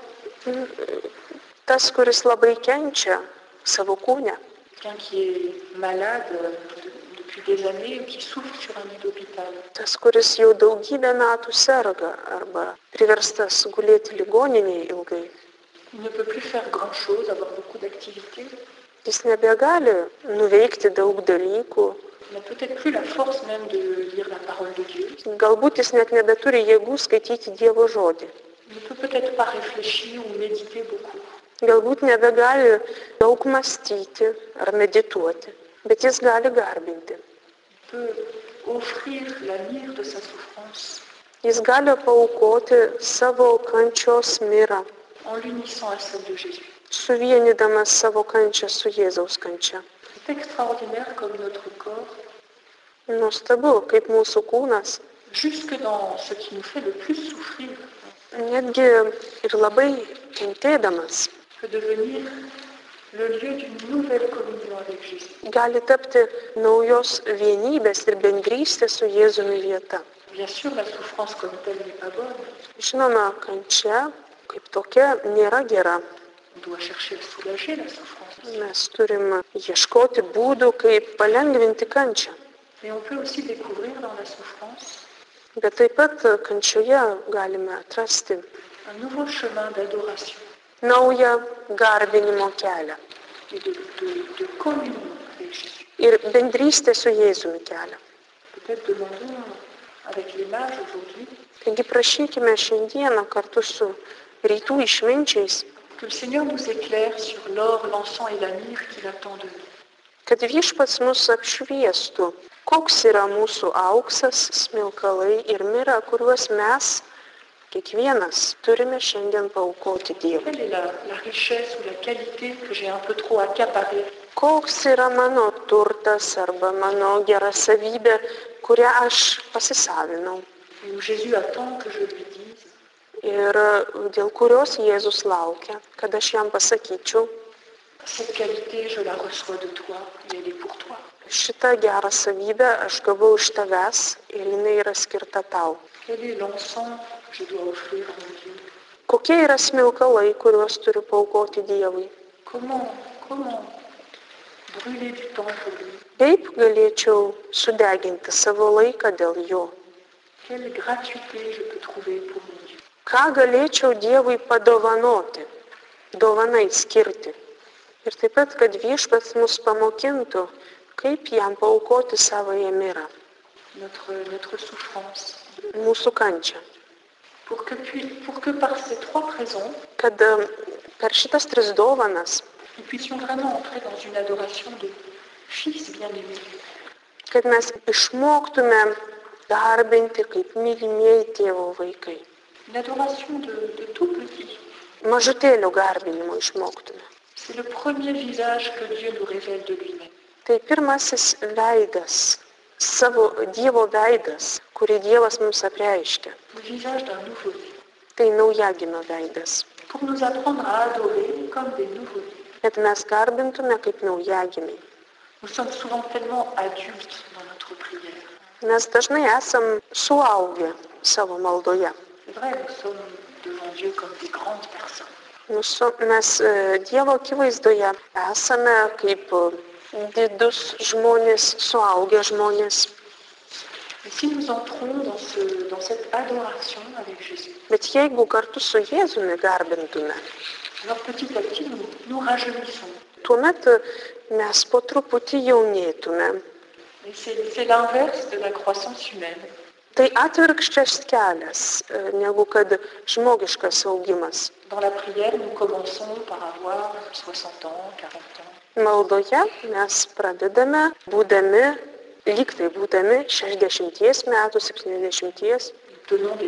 Tas, kuris labai kenčia savo kūne, quelqu'un qui est malade euh, depuis des années ou qui souffre sur un lit d'hôpital, tas, kuris jau daugybę metų serga arba priverstas gulėti ligoninėje ilgai, il ne peut plus faire grand-chose, avoir beaucoup d'activités. jis nebegali nuveikti daug dalykų, Il n'a peut-être plus la force même de lire la parole de Dieu. galbūt jis net nebeturi jėgų skaityti Dievo žodį, Il ne peut peut-être pas réfléchir ou méditer beaucoup. galbūt nebegali daug mąstyti ar medituoti, bet jis gali garbinti. Il peut offrir la lyre de sa souffrance Jis gali paaukoti savo kančios mirą, en l'unissant à celle de Jésus. suvienydamas savo kančią su Jėzaus kančia. C'est extraordinaire comme notre corps, Nuostabu, kaip mūsų kūnas, jusque dans ce qui nous fait le plus souffrir, netgi ir labai kentėdamas, peut devenir le lieu d'une nouvelle communion avec Jésus. gali tapti naujos vienybės ir bendrystės su Jėzumi vieta. Bien sûr, la souffrance comme telle n'est pas bonne. Žinoma, kančia kaip tokia nėra gera. On doit chercher à soulager la souffrance. Mes turim ieškoti būdų, kaip palengvinti kančią. Mais on peut aussi découvrir dans la souffrance Bet taip pat kančioje galime atrasti un nouveau chemin d'adoration naują garbinimo kelią et de, de, de communion avec Jésus. ir bendrystę su Jėzumi kelią. Peut-être demandons avec les mages aujourd'hui Taigi prašykime šiandieną kartu su rytų išminčiais, que le Seigneur nous éclaire sur l'or, l'encens et la myrrhe qu'il attend de nous. kad Viešpats mus apšviestų, koks yra mūsų auksas, smilkalai ir mira, kuriuos mes, kiekvienas, turime šiandien paaukoti Dievui. Quelle est la, la richesse ou la qualité que j'ai un peu trop accaparée? Koks yra mano turtas arba mano gera savybė, kurią aš pasisavinau Et où Jésus attend que je lui dise ir dėl kurios Jėzus laukia, kad aš jam pasakyčiau, cette qualité, je la reçois de toi et elle est pour toi. šitą gerą savybę aš gavau iš tavęs ir jinai yra skirta tau. Quel est l'encens que je dois offrir à mon Dieu? Kokie yra smilkalai, kuriuos turiu paaukoti Dievui? Comment, comment brûler du temps pour lui? Kaip galėčiau sudeginti savo laiką dėl jo? Quelle gratuité je peux trouver pour mon Dieu? Ką galėčiau Dievui padovanoti, dovanai skirti? Ir taip pat, kad Viešpats mus pamokintų, kaip jam paaukoti savoje mirą, Notre, notre souffrance. mūsų kančią. Pour que, puis- pour que par ces trois présents, Kad per šitas tris dovanas, nous puissions vraiment entrer dans une adoration de fils bien-aimés. kad mes išmoktume garbinti kaip mylimieji tėvo vaikai. Une adoration de, de tout petit. Mažutėlių garbinimo išmoktume. C'est le premier visage que Dieu nous révèle de lui-même. Tai pirmasis veidas, savo Dievo veidas, kurį Dievas mums apreiškia. Le visage d'un nouveau-né. Tai naujagimio veidas. Pour nous apprendre à adorer comme des nouveau-nés. Kad mes garbintume kaip naujagimiai. Nous sommes souvent tellement adultes dans notre prière. Mes dažnai esam suaugę savo maldoje. C'est vrai, nous sommes devant Dieu comme des grandes personnes. Mūsų, mes e, Dievo akivaizdoje esame kaip e, didus žmonės, suaugę žmonės. Et si nous entrons dans, ce, dans cette adoration avec Jésus, Bet jeigu kartu su Jėzumi garbintume, alors petit à petit nous nous rajeunissons. tuomet mes po truputį jaunėtume. Et c'est, c'est l'inverse de la croissance humaine. Tai atvirkščias kelias, e, negu kad žmogiškas augimas. Dans la prière, nous commençons par avoir soixante ans, quarante ans. Maldoje mes pradedame būdami, lyg tai būdami šešiasdešimties metų, septyniasdešimties. Nous tenons des,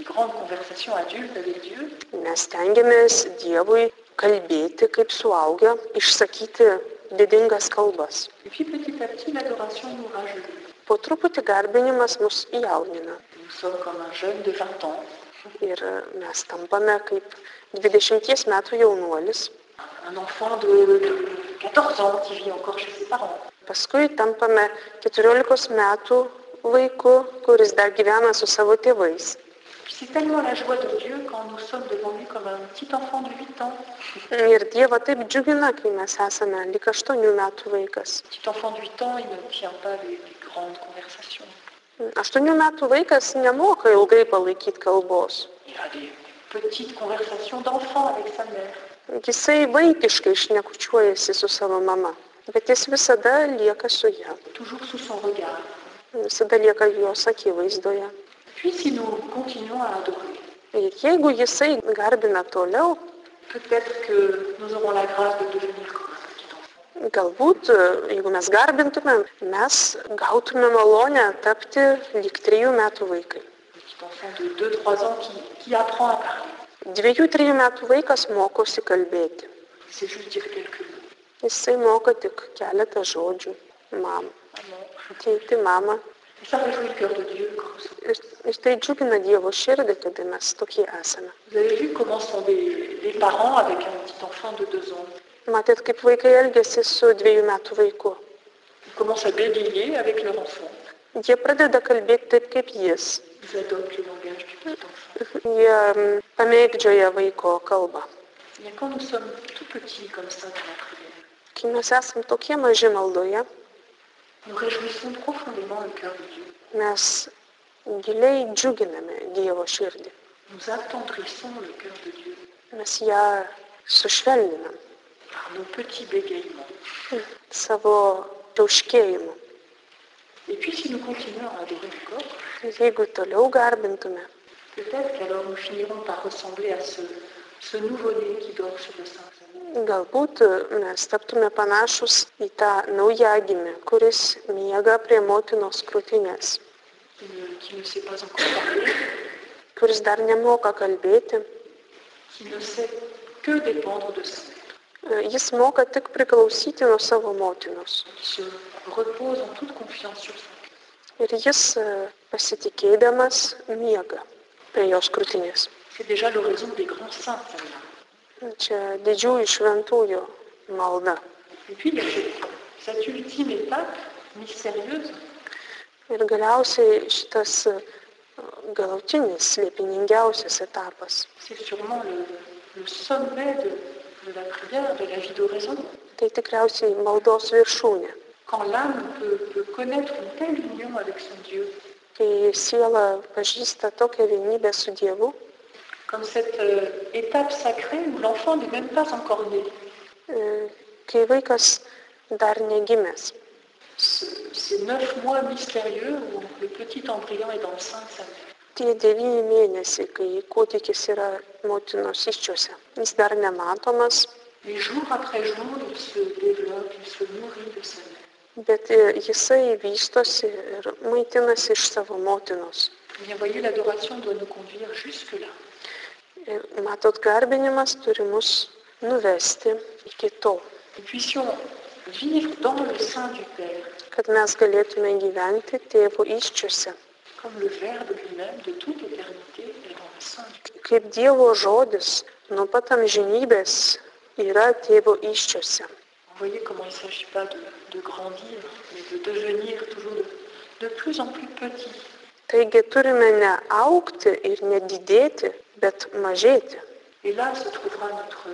une grande conversation adulte avec Dieu. Mes stengiamės Dievui kalbėti kaip suaugę, išsakyti didingas kalbas. Et puis petit à petit, l'adoration nous rajeunit. Po truputį garbinimas mus įjaunina. Nous sommes comme un jeune de vingt ans. Ir mes tampame kaip dvidešimties metų jaunuolis. Un enfant de, de quatorze ans qui vit encore chez ses parents. Paskui tampame keturiolikos metų vaiku, kuris dar gyvena su savo tėvais. C'est tellement la joie de Dieu quand nous sommes devant lui comme un petit enfant de huit ans. Ir Dievą taip džiugina, kai mes esame lyg aštuonių metų vaikas. Petit enfant de huit ans, il ne tient pas les, les grandes conversations. Aštuonių metų vaikas nemoka ilgai palaikyti kalbos. Il a des petites conversations d'enfant avec sa mère. Jisai vaikiškai šnekučiuojasi su savo mama, bet jis visada lieka su ja. Toujours sous son regard. Visada lieka jos akivaizdoje. Puis si nous continuons à adorer, Ir jeigu jisai garbina toliau, peut-être que nous aurons la grâce de devenir comme un petit enfant. galbūt, jeigu mes garbintumėm, mes gautume malonę tapti lyg trijų metų vaikai. Un petit enfant de deux trois ans qui, qui apprend à parler. Dviejų, trijų metų vaikas mokosi kalbėti. C'est juste dire quelques mots. Jisai moka tik keletą žodžių. Mama. Maman. Tėti, mama. Et ça réjouit le cœur de Dieu quand nous sommes. Ir, ir tai džiugina Dievo širdį, kada mes tokie esame. Vous avez vu comment sont des, des parents avec un petit enfant de deux ans. Matėt, kaip vaikai elgesi su dviejų metų vaiku. Ils commencent à bégayer avec leur enfant. Jie pradeda kalbėti taip, kaip jis. Ils adoptent le langage du petit enfant. Jie mm, pamėgdžioja vaiko kalbą. Et quand nous sommes tout petits comme ça dans la prière, Kai mes esame tokie maži maldoje, nous réjouissons profondément le cœur de Dieu. mes giliai džiuginame Dievo širdį. Nous attendrissons le cœur de Dieu Mes ją sušvelninam par nos petits bégaiements. savo tauškėjimu. Et puis si nous continuons à adorer encore, Jeigu toliau garbintume, peut-être qu'alors nous finirons par ressembler à ce, ce nouveau-né qui dort sur le sein de sa mère. galbūt mes taptume panašus į tą naujagimį, kuris miega prie motinos krūtinės, Qui ne, qui ne sait pas encore parler, kuris dar nemoka kalbėti. qui ne sait que dépendre de sa mère, Jis moka tik priklausyti nuo savo motinos. qui se repose en toute confiance sur son cœur. Ir jis pasitikėdamas miega prie jos krūtinės. C'est déjà l'oraison des grands saints, celle-là. Čia didžiųjų šventųjų malda. Et puis il y a cette, cette ultime étape mystérieuse, Ir galiausiai šitas galutinis, slėpiningiausias etapas. c'est sûrement le, le sommet de, de la prière, de la vie d'oraison. Tai tikriausiai maldos viršūnė, Quand l'âme peut, peut connaître une telle union avec son Dieu, kai siela pažįsta tokią vienybę su Dievu, comme cette euh, étape sacrée où l'enfant n'est même pas encore né. e, kai vaikas dar negimęs. Ce- Ces neuf mois mystérieux où le petit embryon est dans le sein de sa mère. Tie devyni mėnesiai, kai kūdikis yra motinos įsčiose, jis dar nematomas, Et jour après jour, il se développe, il se nourrit de sa mère. bet e, jisai vystosi ir maitinasi iš savo motinos. Eh bien, voyez, l'adoration doit nous conduire jusque-là. Ir matot, garbinimas turi mus nuvesti iki to, Nous puissions vivre dans le sein du Père, kad mes galėtume gyventi tėvo įsčiose. comme le Verbe lui-même de toute éternité est dans le sein du Père. Kaip Dievo žodis nuo pat amžinybės yra tėvo įsčiose. Vous voyez comment il ne s'agit pas de, de grandir, mais de devenir toujours de, de plus en plus petit. Taigi turime ne augti ir nedidėti, bet mažėti. Et là se trouvera notre,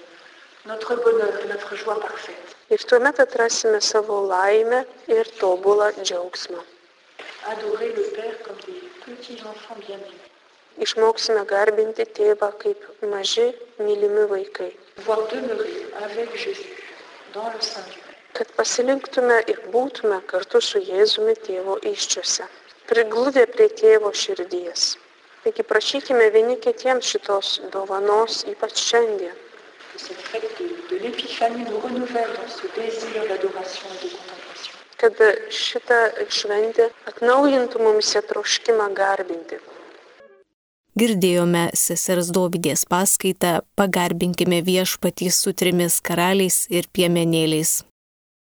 notre bonheur et notre joie parfaite. Ir tuomet atrasime savo laimę ir tobulą džiaugsmą. Adorer le Père comme des petits enfants bien-aimés. Išmoksime garbinti tėvą kaip maži mylimi vaikai. Pouvoir demeurer avec Jésus dans le sein du Père. Kad pasilinktume ir būtume kartu su Jėzumi tėvo įsčiose, prigludę prie tėvo širdies. Taigi prašykime vieni kitiems šitos dovanos, ypač šiandien, Que cette fête de, de l'épiphanie nous renouvelle dans ce désir d'adoration et de contemplation. kad šitą šventę atnaujintų mums troškimą garbinti. Girdėjome sesers Dovydės paskaitą Pagarbinkime viešpatį su trimis karaliais ir piemenėliais.